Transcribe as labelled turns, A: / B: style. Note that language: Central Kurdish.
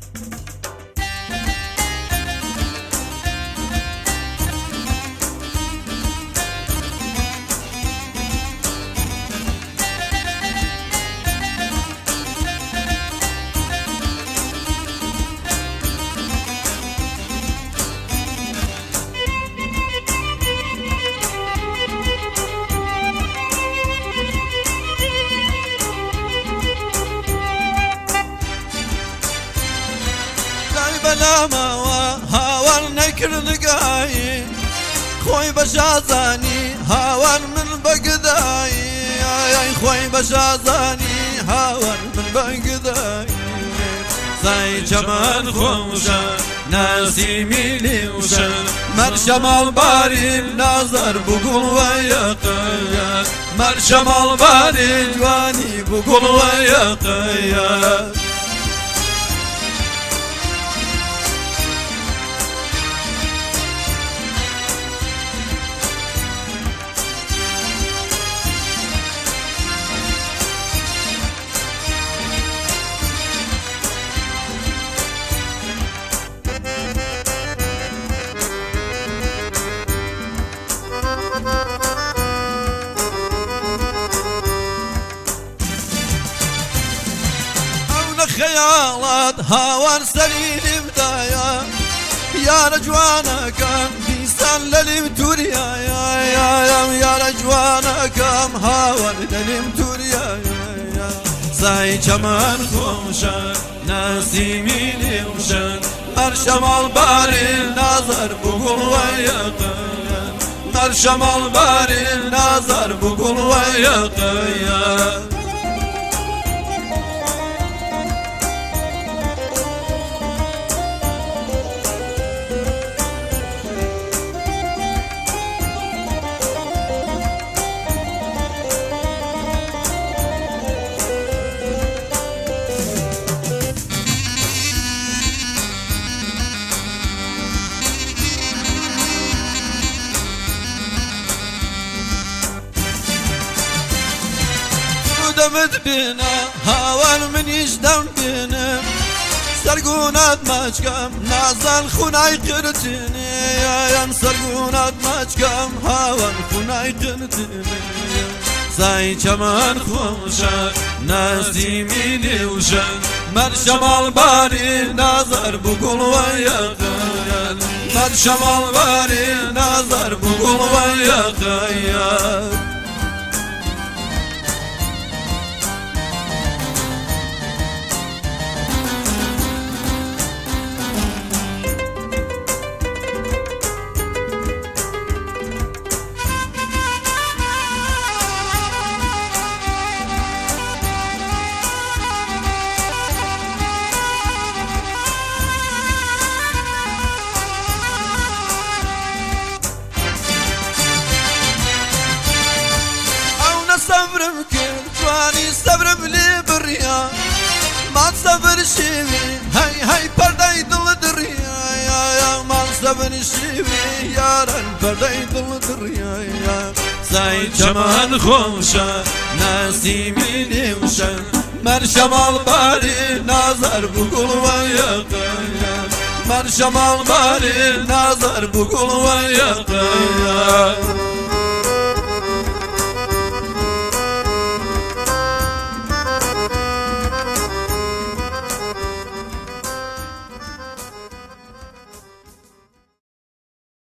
A: بەلامەوە هاوار نەکردگایی خۆی بە شازانی هاوار من بە گدایی ئای خۆی بە شازانی هاوار من بە گدایی سای چەمەن خۆشە ناسیمی لێوشە مەر شەماڵ باری نازەر بگوڵ وە یەقەیە مەر شەماڵ باری جوانی بگوڵ وە یەقەیە خەیاڵات هاوار سەریم دایە یارە جوانەکەم دیسان لە لێم تووریایە یارە جوانەکەم هاوار لە لێم تووریایە سای چەمەن خۆشە ناسیمی لێوشە مەر شەماڵ باری نازەر بگوڵ وە یەقەیە مەر شەماڵ باری نازەر بگوڵ وە یەقەیە دەمت بێنە هاوار منیش دەم بێنم سەرگونات ماچکەم نازان خونای قرتێنێ سەرگونات ماچکەم هاوار خونای قرتێنێ سای چەمەن خۆشە ناسیمی لێوشە مەر شەماڵ باری نازەر بگوڵ وە یەقەیە مەر شەماڵ باری نازەر بگوڵ وە یەقەیە صبرم کرد جوانی صبرم لێ بڕیا مال سەبر شێوی هەی پەردەی دڵ دڕیایە مال سەبر شێوی یاران پەردەی دڵ دڕیایە سای چەمەن خۆشە ناسیمی لێوشە مەر شەماڵ باری نازەر بگوڵ وە یەقەیە مەر شەماڵ باری نازەر بگوڵ وە یەقەیە